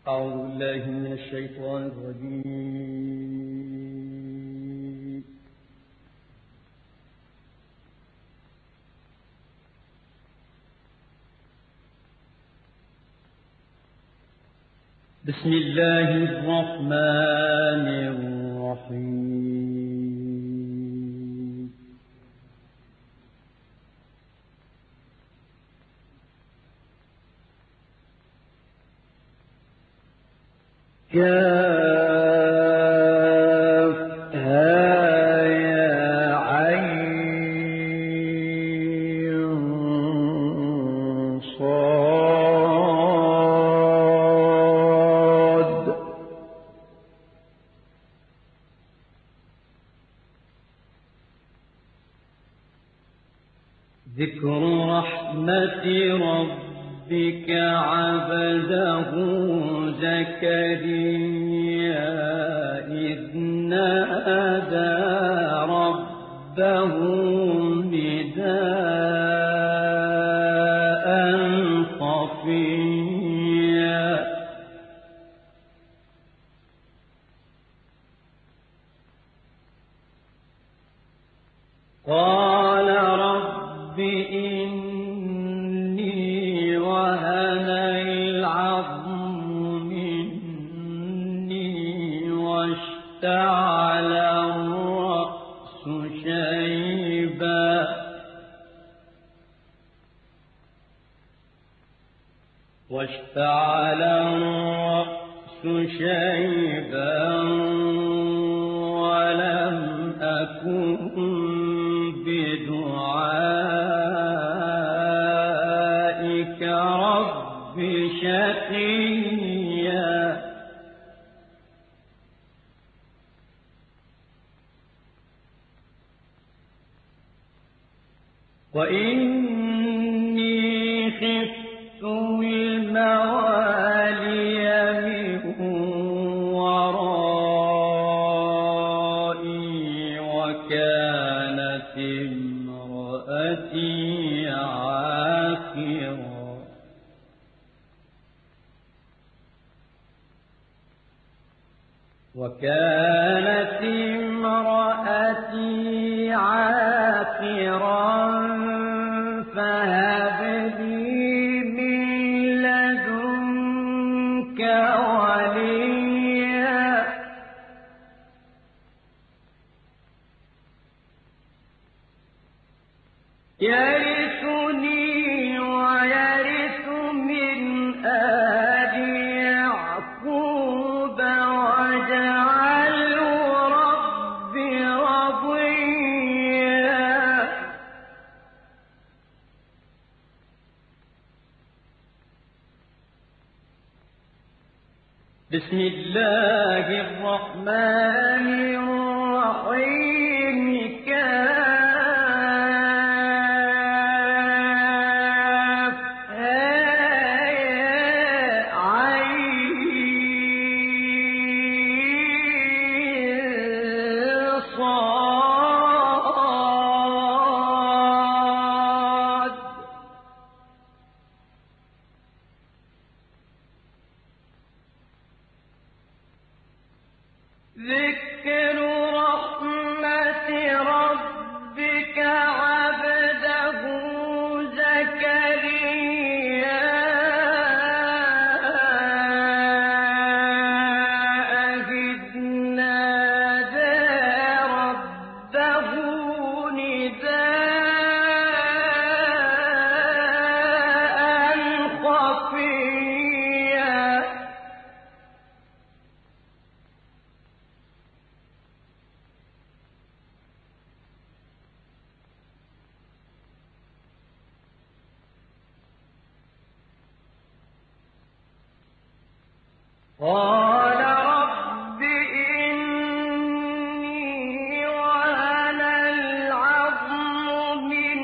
أعوذ بالله من الشيطان الرجيم. بسم الله الرحمن الرحيم. كافها يا عين صاد ذكر رحمة ربك عبده زكريا إذ نادى ربه نداء خفيا قال رب إني وهن العظم مني واشتعل الرأس شيبا ولم أكن بدعائك رب شقيا وإني خفت الموالي من ورائي وكانت امرأتي عاقرا فهب لي من لدنك وليا يرثني ويرث من آل يعقوب واجعله رب رضيا بسم الله الرحمن الرحيم ذكر رحمة ربك عبده زكريا إذ نادى ربه نداء خفيا قال رب إني وهن العظم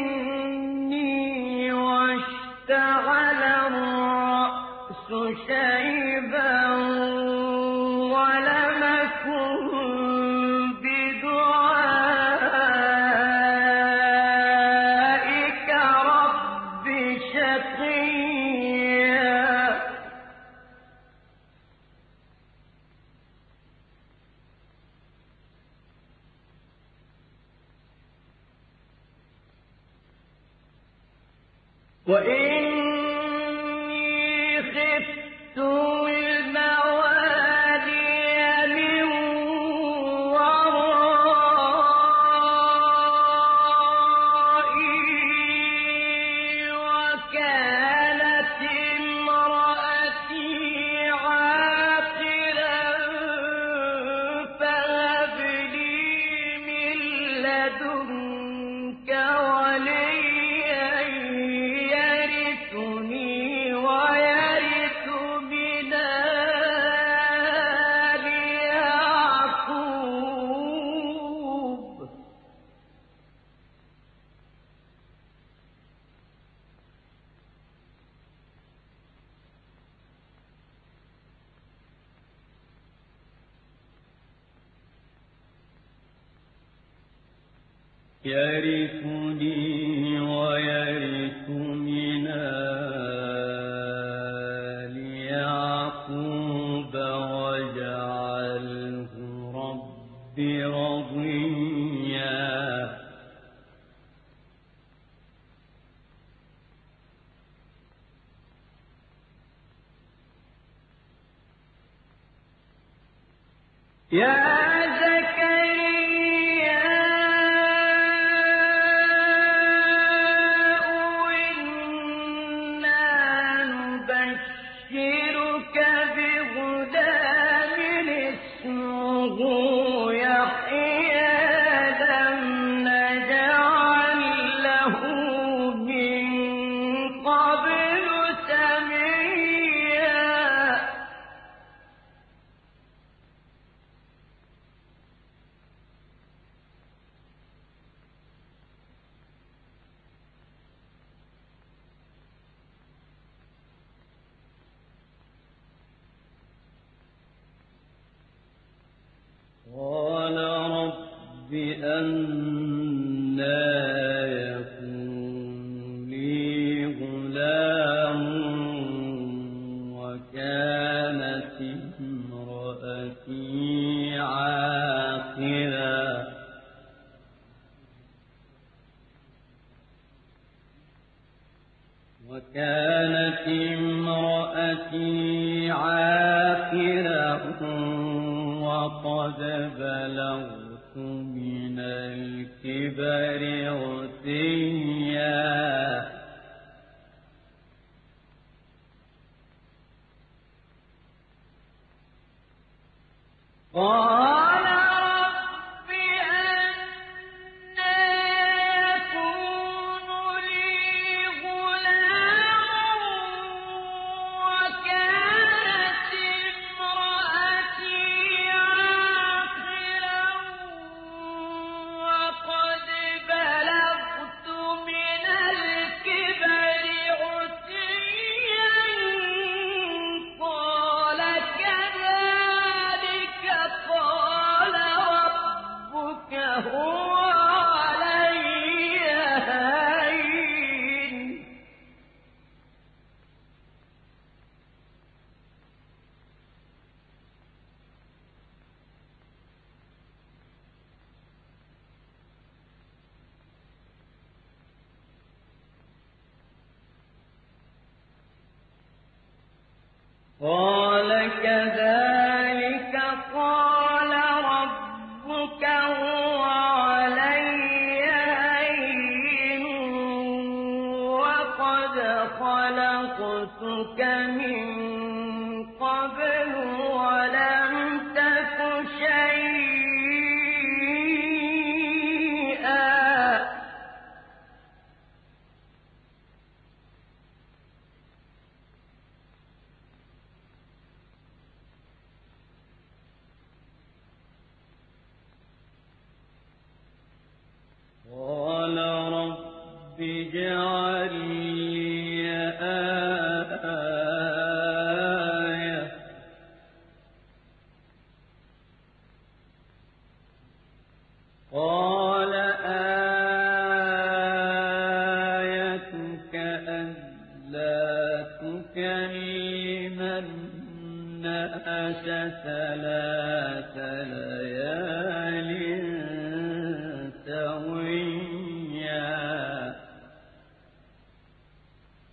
مني واشتعل الرأس شيبا ولم أكن بدعائك رب شقيا وإني خفت الموالي من ورائي وكانت امرأتي عاقرا فهب لي من لدنك وليا يرثني ويرث من آل يعقوب يرثني ويرث من آل يعقوب واجعله رب رضيا يا زكريا إنا نبشرك بغلام اسمه يحيى لم نجعل له من قبل سميا قال رب أنى يكون لي غلام وكانت امرأتي عاقرا وقد بلغت من الكبر عتيا قال رب أنى يكون لي غلام وكانت امرأتي عاقرا وقد بلغت من الكبر عتيا قال كذلك قال ربك هو علي هين قال كذلك قال ربك هو علي هين وقد خلقتك من قبل ولم تك شيئا قال رب اجعل لي آية قال آيتك ألا تكلم الناس ثلاث ليال سويا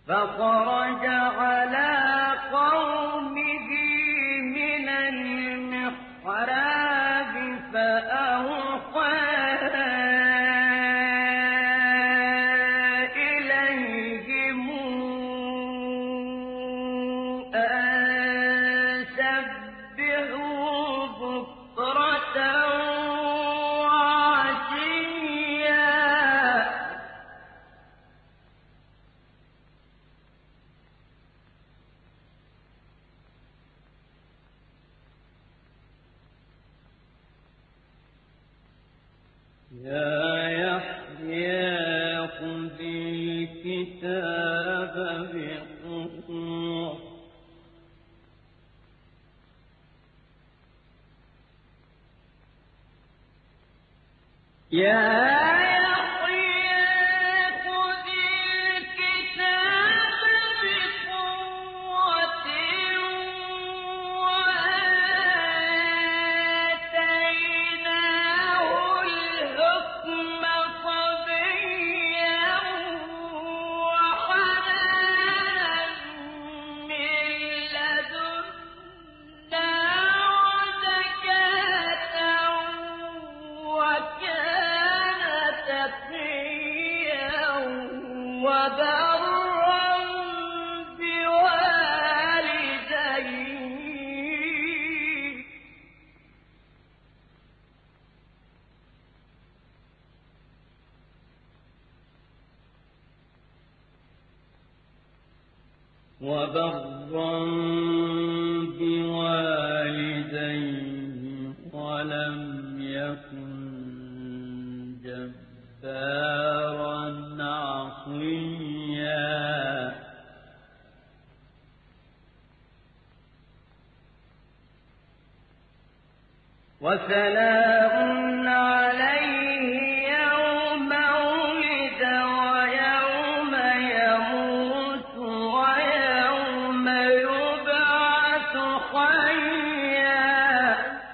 فخرج على قومه من المحراب فأوحى إليهم أن سبحوا بكرة وعشيا يا يحيى خذ الكتاب بقوة وبرا بوالديه ولم يكن جبارا عصيا وسلام عليه يوم ولد ويوم يموت ويوم يبعث حيا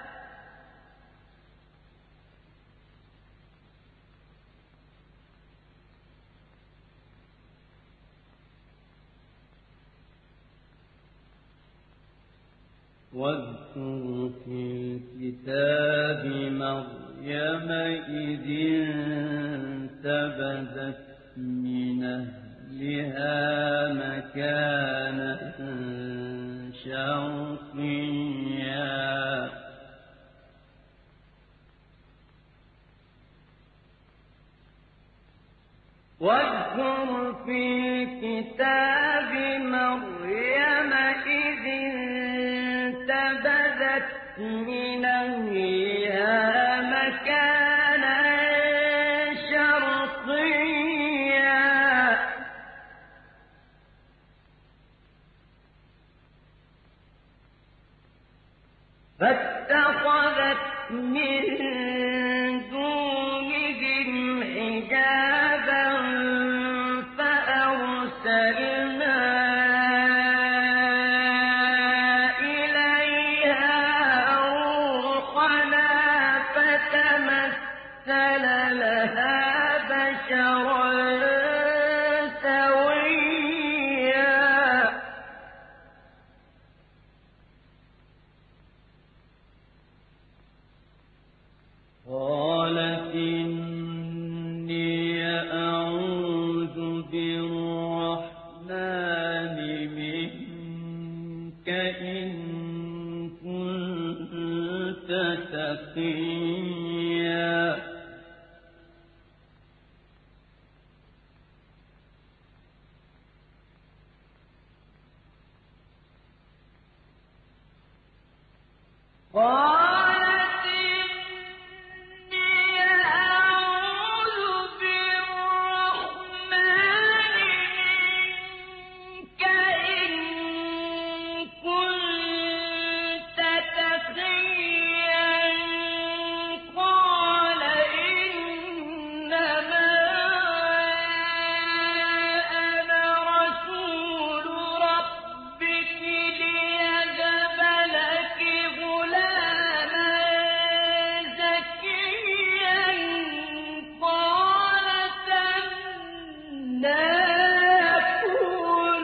واذكر في الكتاب مريم إذ انتبذت من أهلها مكانا شرقيا واذكر في الكتاب مريم إذ انتبذت من أهلها مكانا شرقيا فاتخذت من دونهم حجابا فأرسلنا لها بشرا سويا قالت إني أعوذ بالرحمن منك إن كنت تقيا قالت إني أعوذ بالرحمن منك إن كنت تقيا قال إنما أنا رسول ربك ليهب لك غلاما زكيا قالت أنى يكون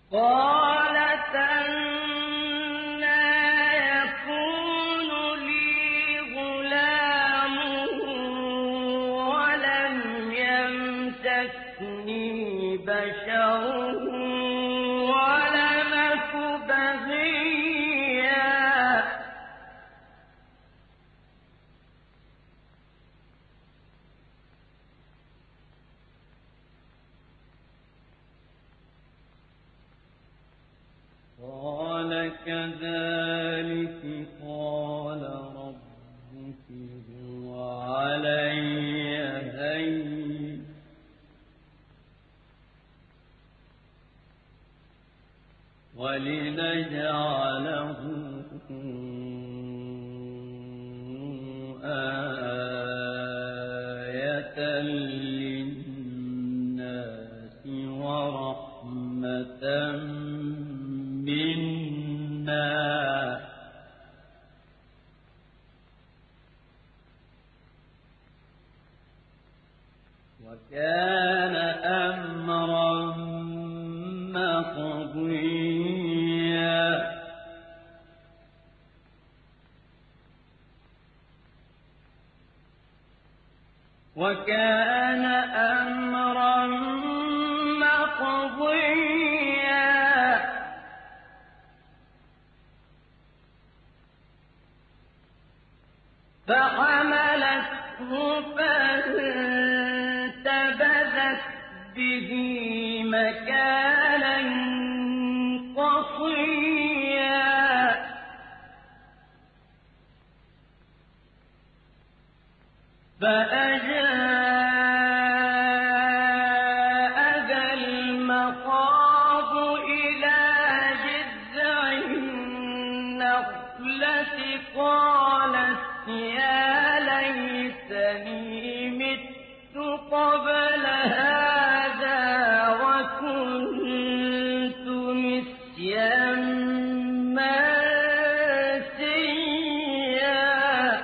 قالت أنى يكون لي غلام ولم يمسسني بشر ولم أك بغيا قال كذلك قال ربك هو علي هين ولنجعله آية للناس ورحمة منا وكان أمرا مقضيا وكان أمرا مقضيا فحملته فانتبذت به مكانا قصيا فأجاءها المخاض إلى جذع النخلة قالت يا ليتني مت قبل هذا وكنت نسيا منسيا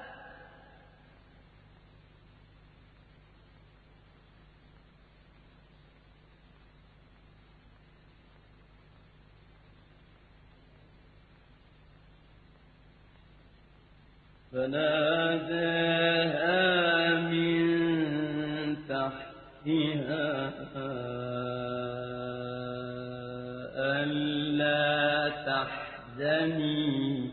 فناداها من تحتها ألا تحزني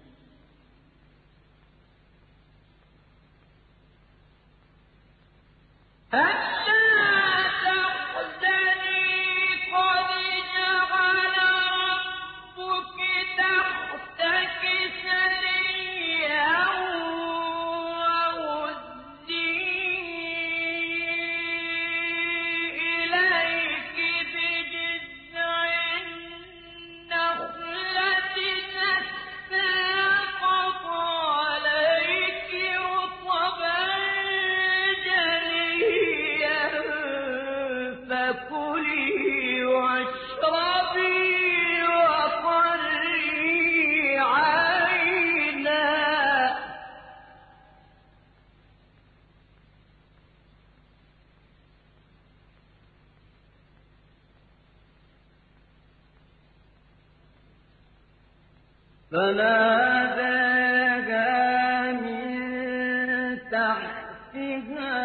قد جعل ربك تحتك سريا وهزي إليك بجذع النخلة تساقط عليك رطبا جنيا فكلي واشربي وقري عينا فناداها من تحتها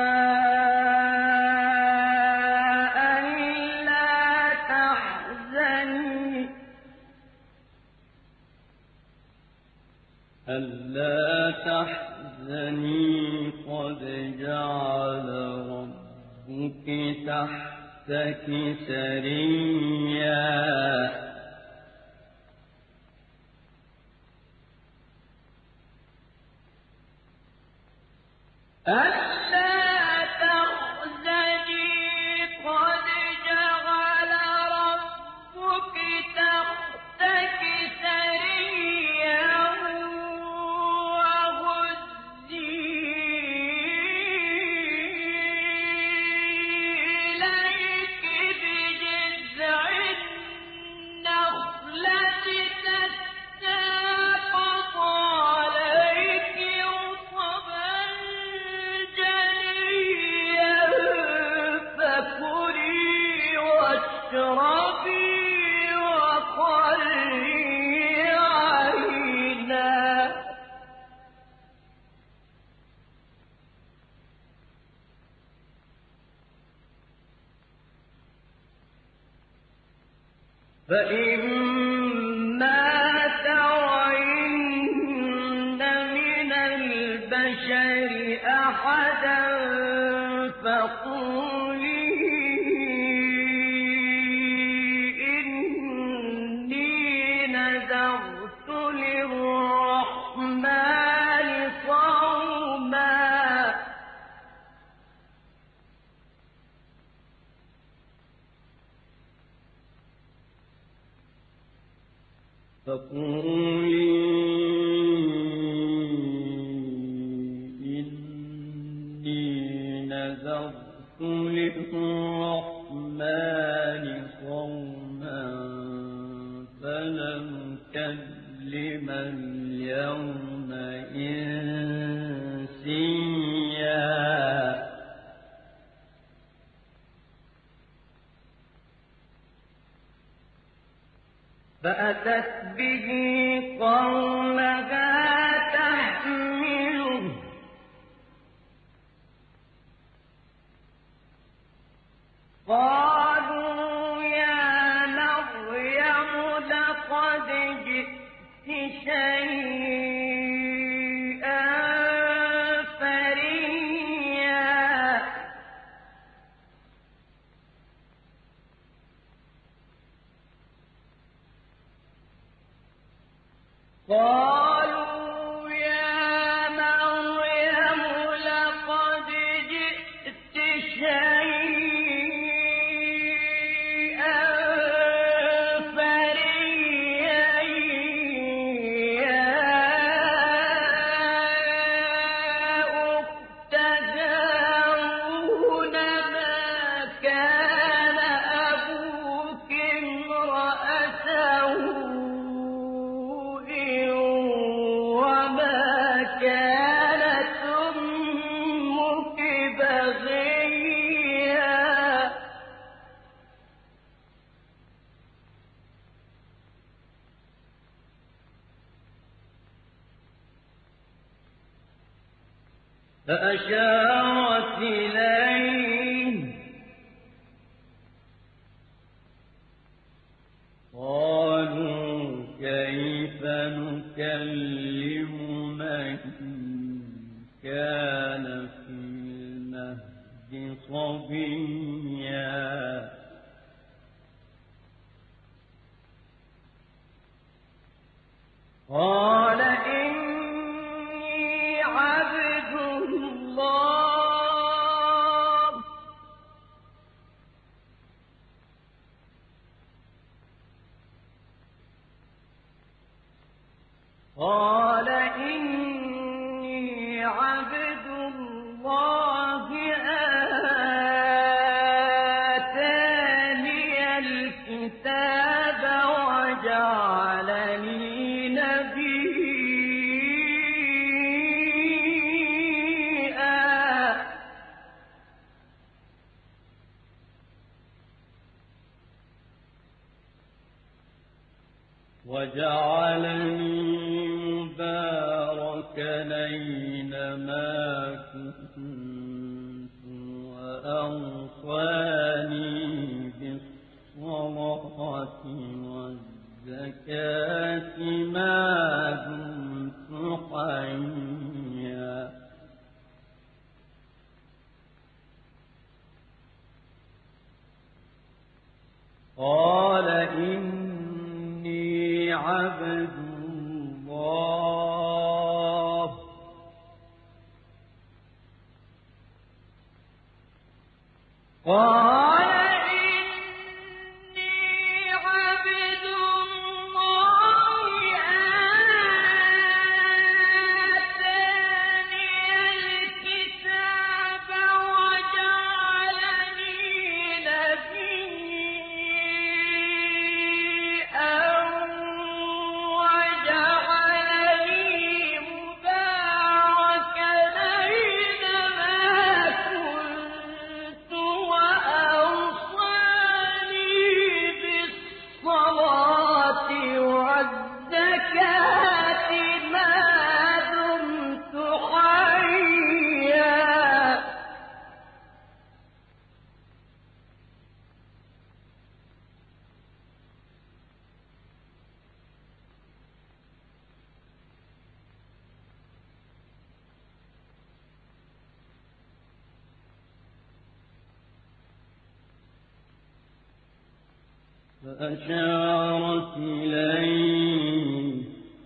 ألا تحزني قد جعل ربك تحتك سريا ألا تحزني قد جعل ربك تحتك سريا وهزي إليك بجذع النخلة تساقط عليك رطبا فإما ترين من البشر أحدا فقولي إني نذرت للرحمن صوما فقولي إني نذرت للرحمن صوما فلن أكلم اليوم إنسيا فأتت به قومها تحمله قالوا يا مريم لقد جئت شيئا فريا قالوا يا مريم لقد جئت شيئا فريا يا أخت هارون ما كان أبوك امرأ سوء وما كانت أمك بغيا فأشارت إليه قالوا كيف نكلم من كان في المهد صبيا قال إني عبد الله قال إني عبد الله آتاني الكتاب وجعلني نبيا وجعلني مباركا أينما كنت وأوصاني بالصلاة والزكاة ما دمت حيا قال إني عبد الله قال إني عبد الله آتاني الكتاب وجعلني نبيا وجعلني مباركا أينما كنت وأوصاني فأشارت إليه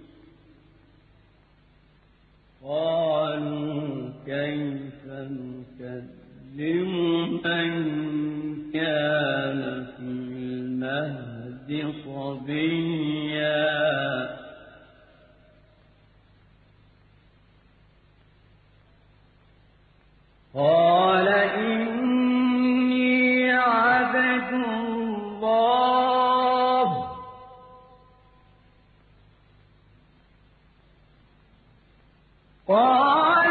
قالوا كيف نكلم من كان في المهد صبيا قال إني عبد الله قال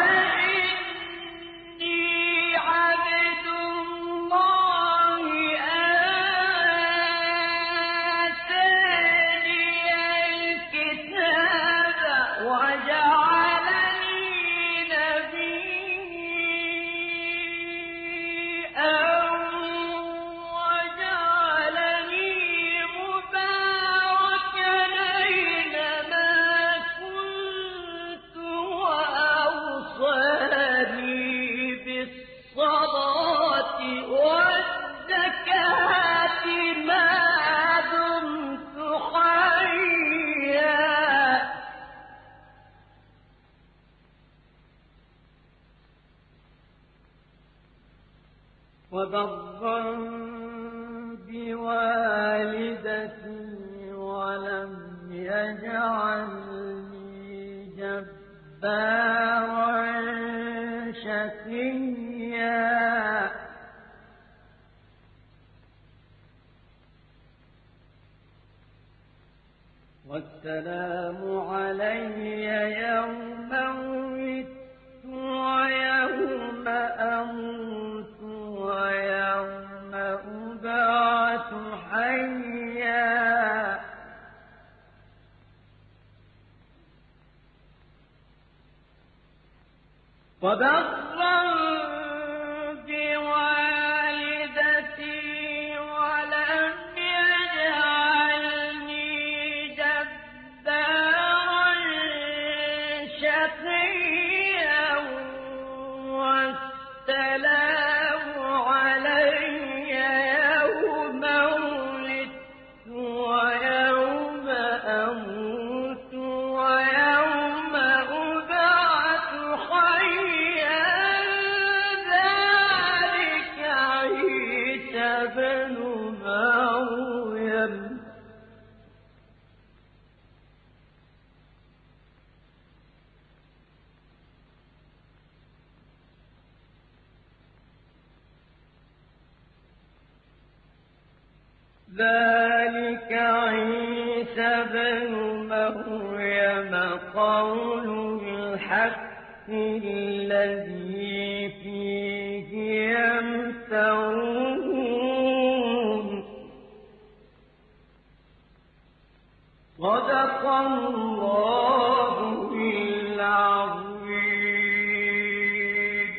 إني عبد الله آتاني الكتاب وجعلني نبيا وجعلني مباركا أينما كنت وأوصاني بالصلاة والزكاة ما دمت حيا وبرا بوالدتي ولم يجعلني جبارا شقيا والسلام علي يوم ولدت ويوم أموت ويوم أبعث حيا وبرا بوالدتي ولم يجعلني جبارا شقيا والسلام علي يوم ولدت ويوم أموت ويوم أبعث حيا ذلك عيسى بن مريم ذلك عيسى بن مريم قول الحق الذي فيه يمترون صدق الله العظيم.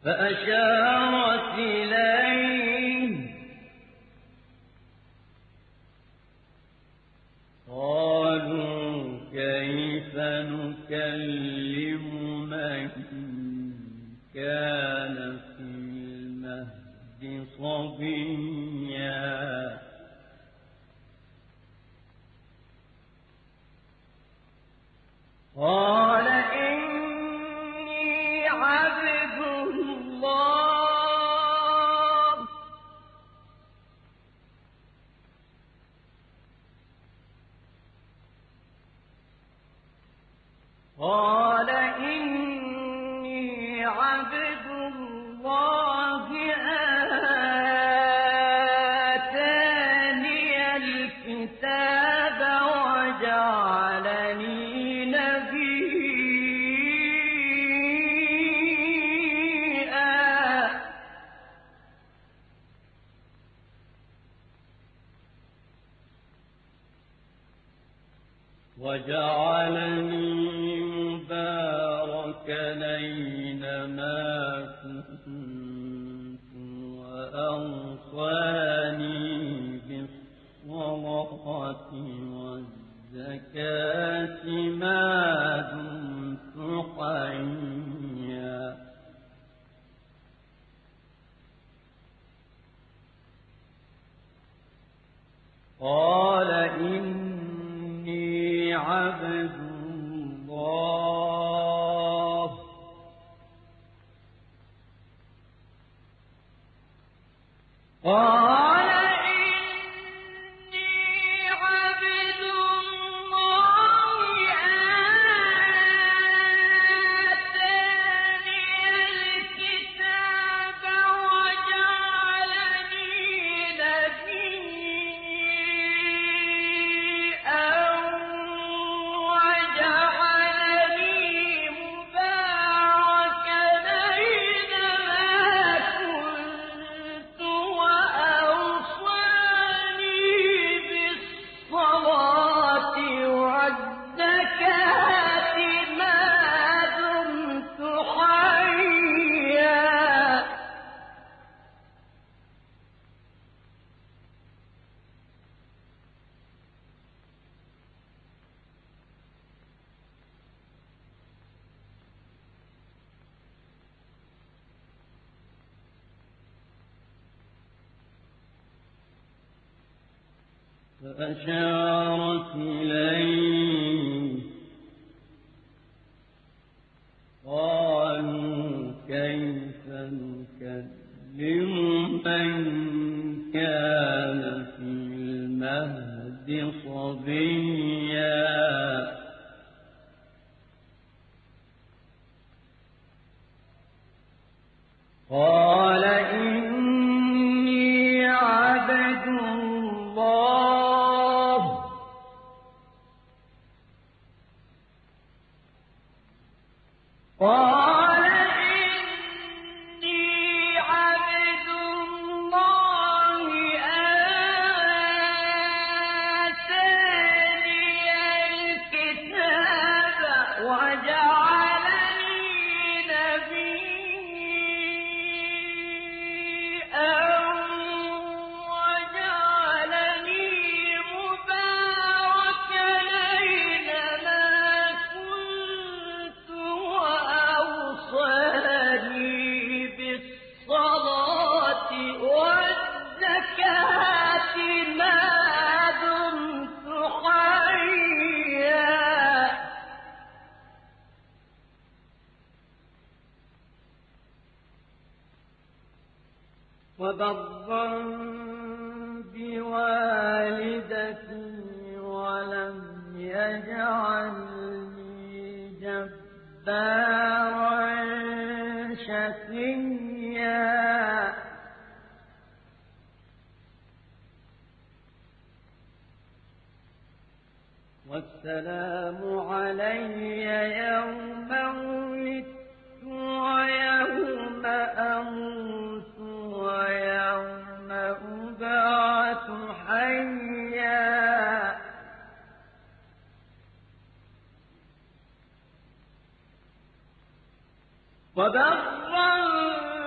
فأشارت إليه قالوا كيف نكلم من كان في المهد صبيا قال إني عبد الله قال إني عبد الله آتاني الكتاب وجعلني وجعلني مباركا أينما كنت وأوصاني بالصلاة والزكاة ما دمت حيا قال إني عبد الله قال إني عبد الله آتاني الكتاب وجعلني نبيا وجعلني مباركا أينما كنت وأوصاني بالصلاة والزكاة ما دمت حيا فأشارت إليه قالوا كيف نكلم من كان في المهد صبيا قال إني عبد الله قال إني عبد الله آتاني الكتاب وجعلني نبيا وجعلني مباركا أينما كنت وأوصاني بالصلاة والزكاة ما دمت حيا وبرا بوالدتي ولم يجعلني جبارا شقيا والسلام علي يوم ولدت ويوم أموت ويوم أبعث حيا وبرا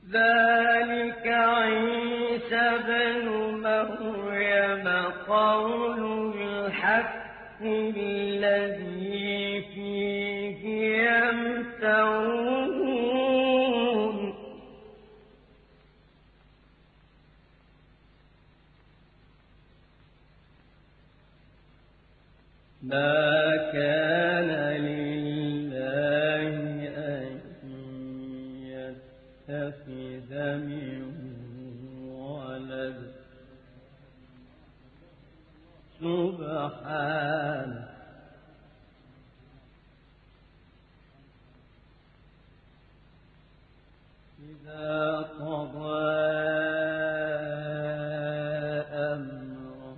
ذلك عيسى بن مريم قول الحق الذي فيه يمترون ما كان لله أن يتخذ من ولد سبحانه إذا قضى أمرا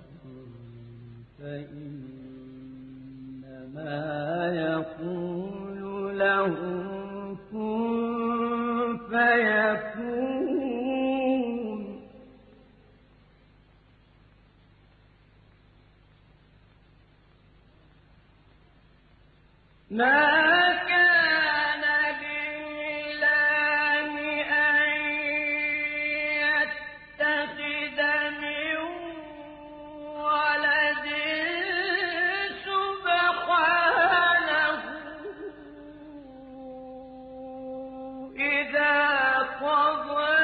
فإنما يقول له كن فيكون ما كان لله أن يتخذ من ولد سبحانه إذا قضى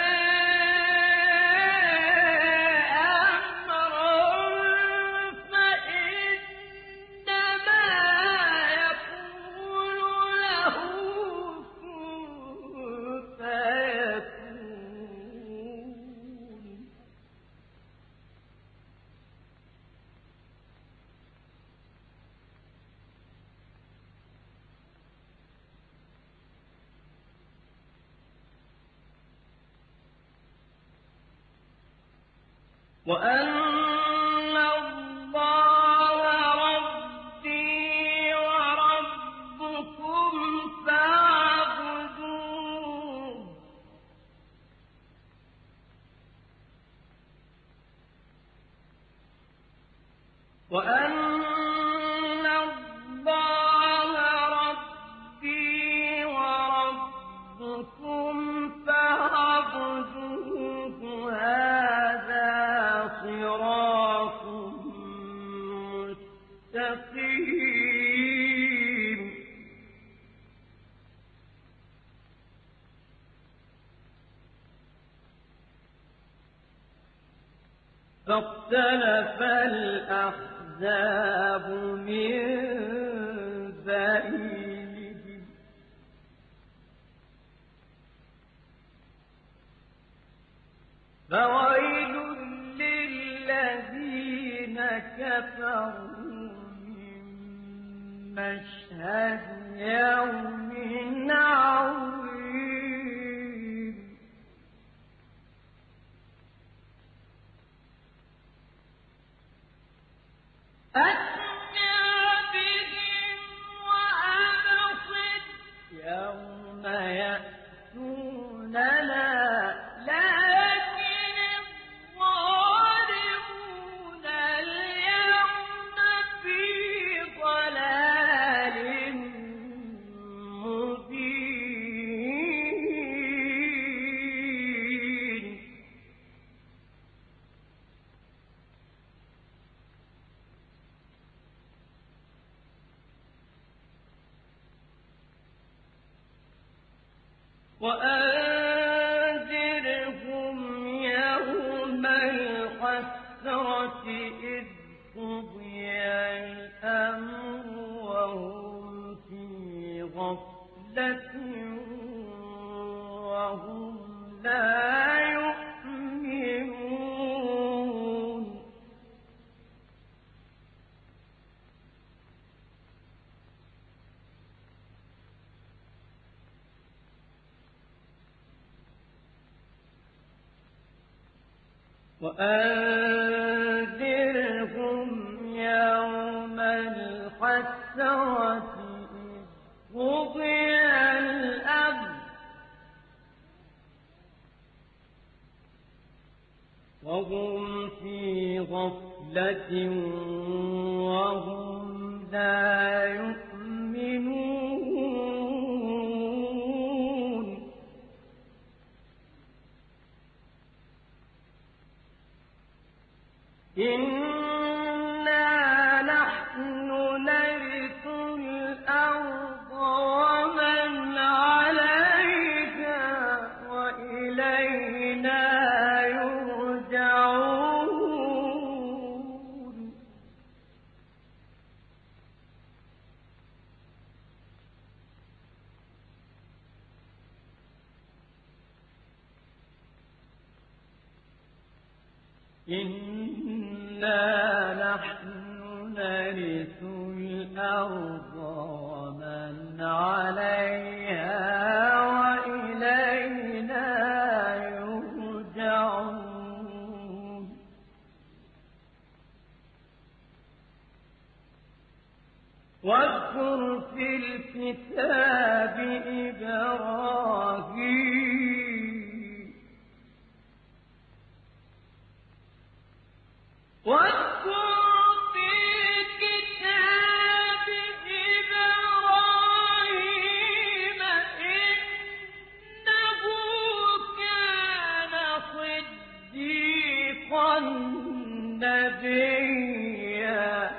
وأن الله ربي وربكم فاعبدوه وأن الله ربي وربكم فاعبدوه هذا صراط مستقيم فاختلف الأحزاب من بينهم فويل للذين كفروا من مشهد يوم عظيم أسمع بهم وأبصر يوم يأتوننا لكن الظالمون اليوم في ضلال مبين وأنذرهم يوم الحسرة إذ قضي الأمر وهم في غفلة وهم لا يؤمنون وأنذرهم يوم الحسرة إذ قضي الأمر وهم في غفلة وهم لا يؤمنون إنا نحن نرث الأرض ومن عليها وإلينا يرجعون واذكر في الكتاب إبراهيم واذكر في الكتاب إبراهيم إنه كان صديقا نبيا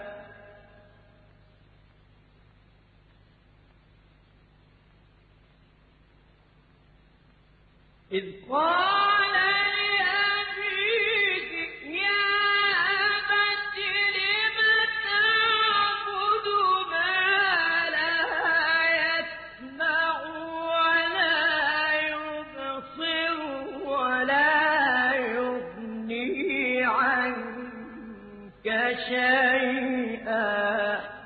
إذ قال لأبيه يا أبت لم تعبد ما لا يسمع ولا يبصر ولا يغني عنك شيئا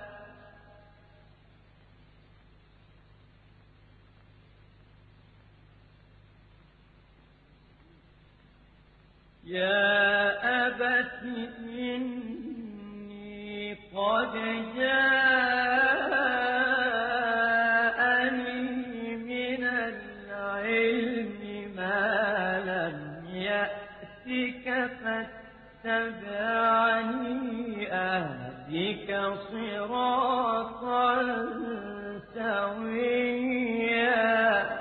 يا أبت إني قد جاءني من العلم ما لم يأتك فاتبعني أهدك صراطا سويا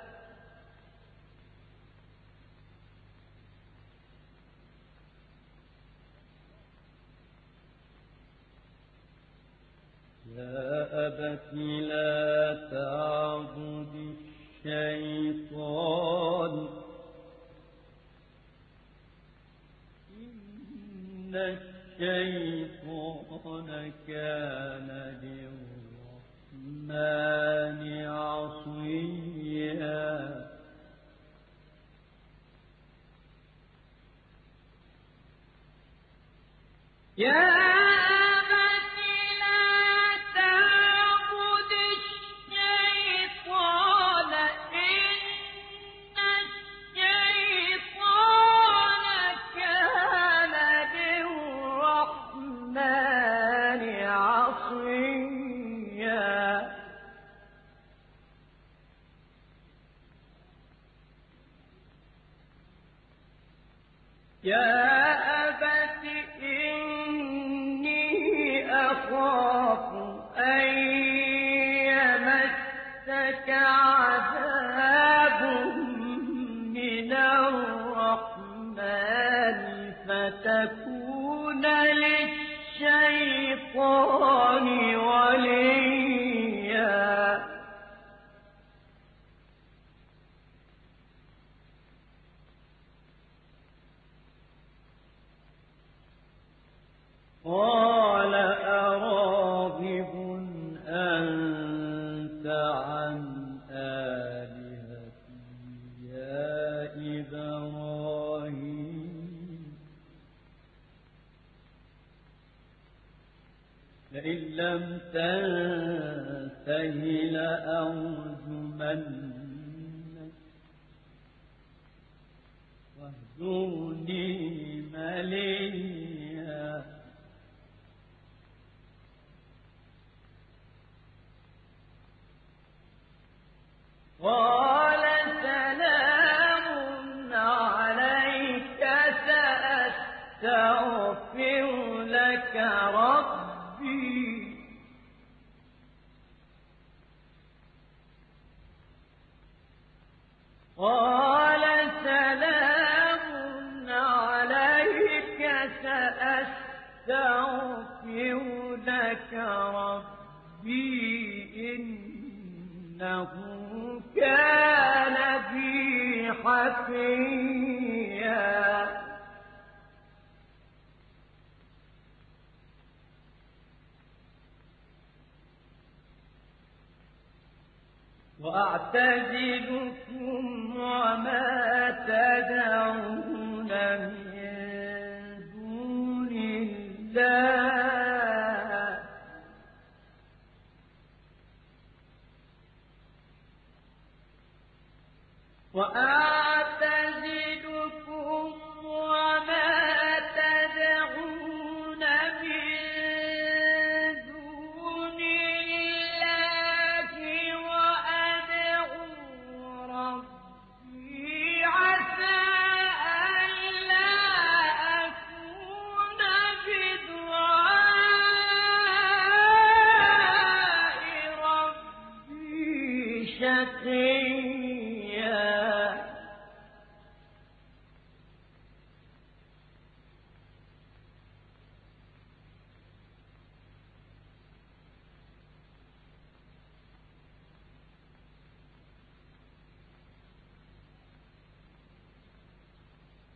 يا أبت لا تعبد الشيطان إن الشيطان كان للرحمن عصيا يا يا أبت إني أخاف أن يمسك عذاب من الرحمن فتكون للشيطان وليا قال أراغب أنت عن آلهتي يا إبراهيم لئن لم تنته لأرجمنك واهجرني مليا قال سلام عليك سأستغفر لك ربي قال سلام عليك سأستغفر لك ربي إنه كان بي حفيا وأعتزلكم وما تدعون من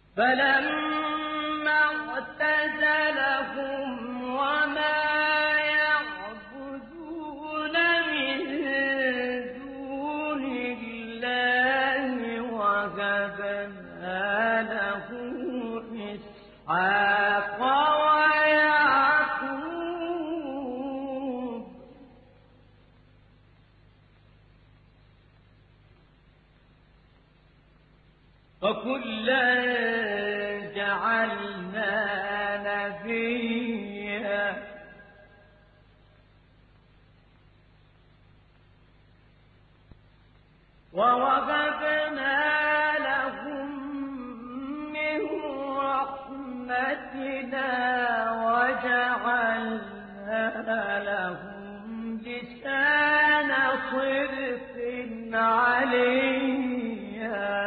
فلما اعتزلهم وما يعبدون من دون الله وهبنا له إسحاق ويعقوب وكلا جعلنا نبيا ووهبنا لهم من رحمتنا وجعلنا لهم لسان صدق عليا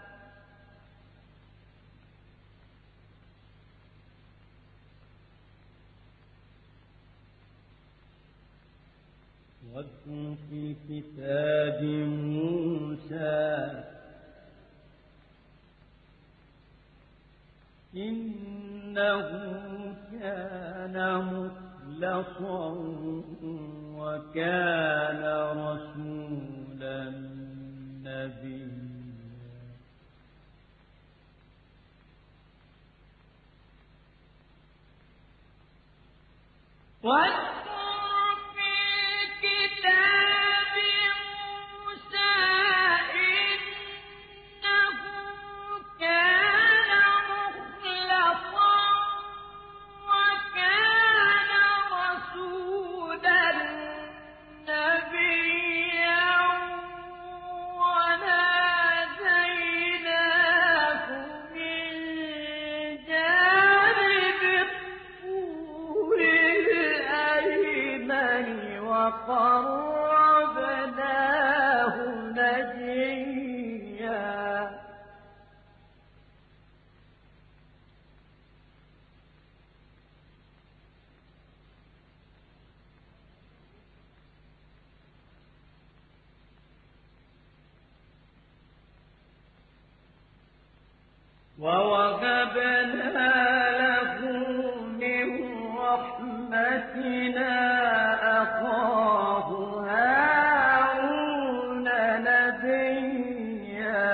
واذكر في كتاب موسى إنه كان مخلصا وكان رسولا نبيا كتاب موسى إنه كان مخلصا وكان رسولا نبيا وناديناه من جانب الطور الأيمن وقربناه نجيا ووهبنا له من رحمتنا أخاه هارون نبيا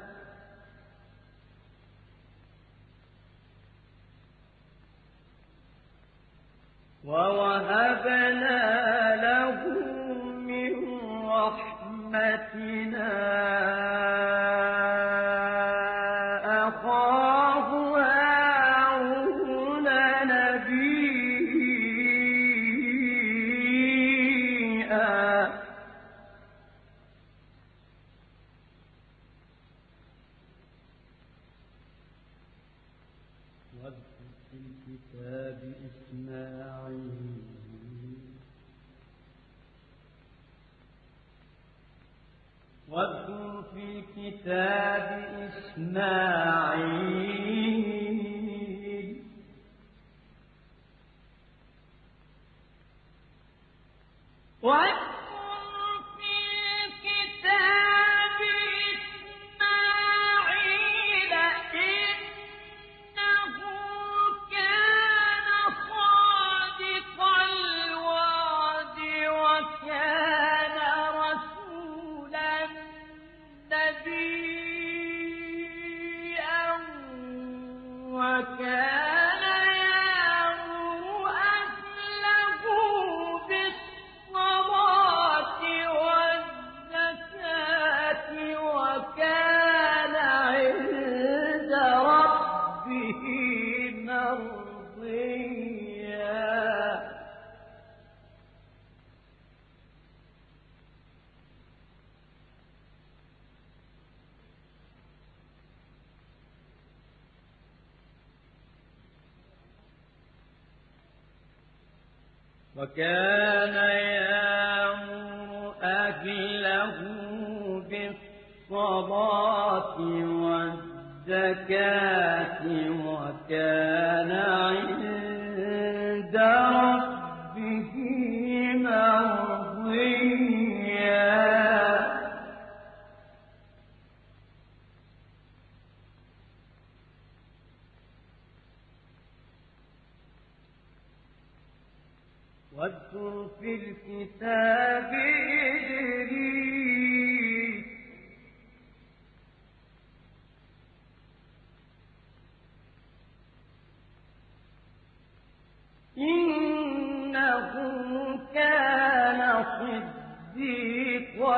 ووهبنا له من رحمتنا أخاه هارون نبيا واذكر في الكتاب إسماعيل واذكر في الكتاب إسماعيل واذكر في الكتاب إسماعيل إنه كان صادق الوعد وكان رسولا نبيا وكان يأمر أهله بالصلاة والزكاة وكان عند ربه مرضيا وكان يأمر أهله بالصلاة والزكاة وكان عند ربه مرضيا واذكر في الكتاب إدريس إنه كان صديقا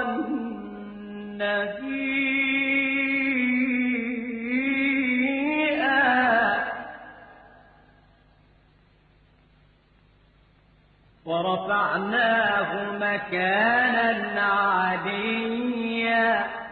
نبيا ورفعناه مكانا عليا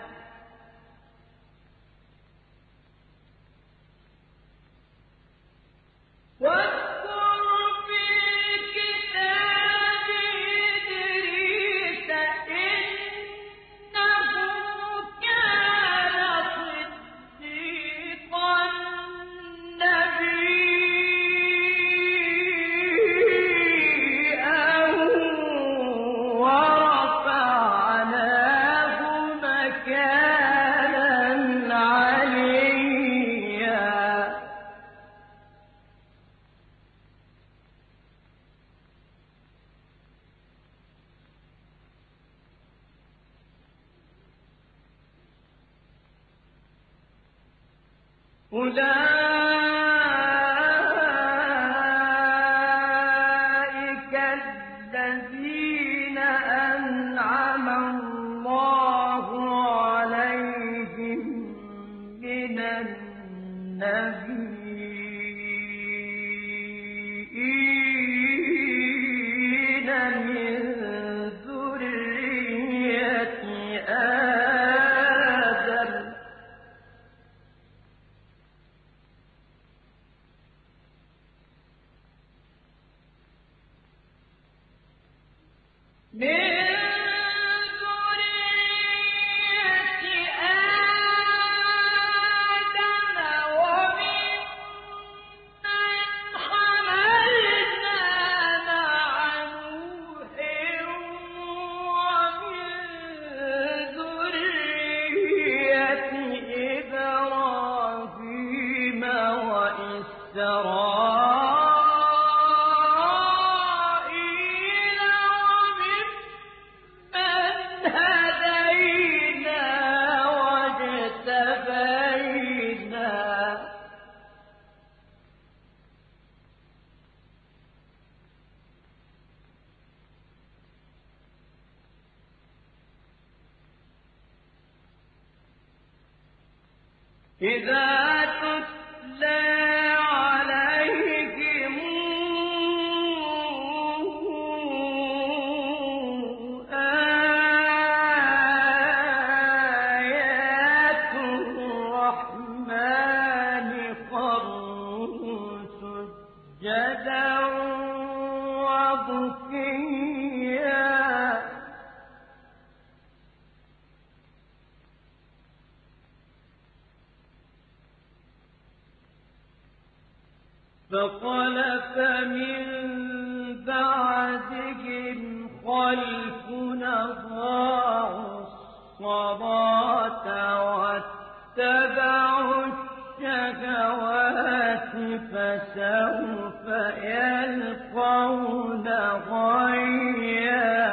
أولئك الذين أنعم الله عليهم من النبيين من ذرية آدم إبراهيم وإسرائيل وممن هدينا واجتبينا إذا تتلى عليهم آيات الرحمن خروا سجدا وبكيا فخلف من بعدهم خلف أضاعوا الصلاة واتبعوا الشهوات فسوف يلقون غيا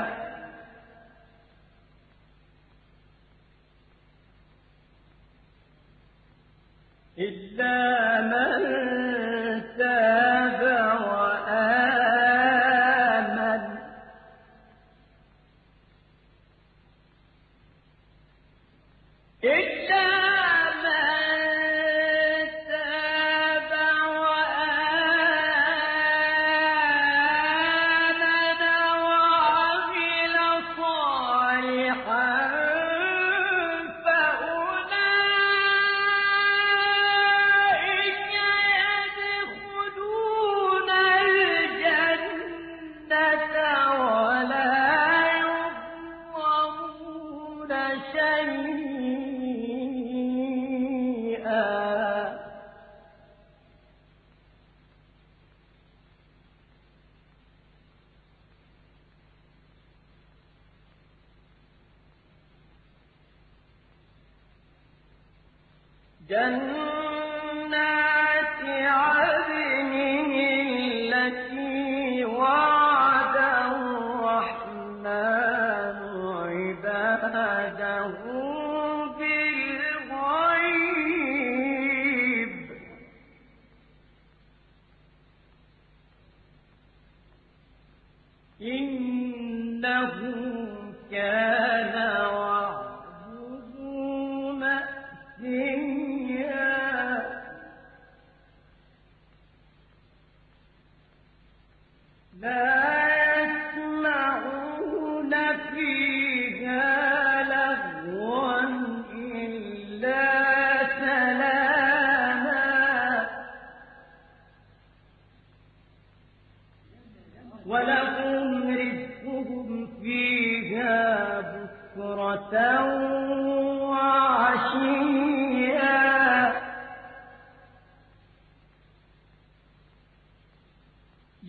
إلا من تاب وآمن إلا من تاب وآمن وعمل صالحا فأولئك يدخلون الجنة ولا يظلمون شيئا جنات عدن التي وعد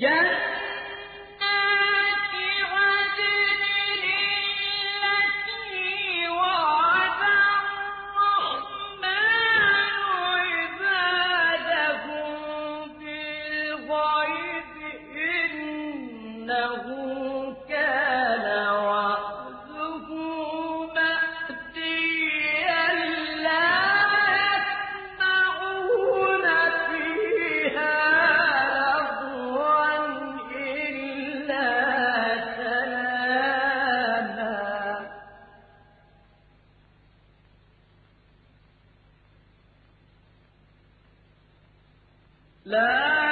لا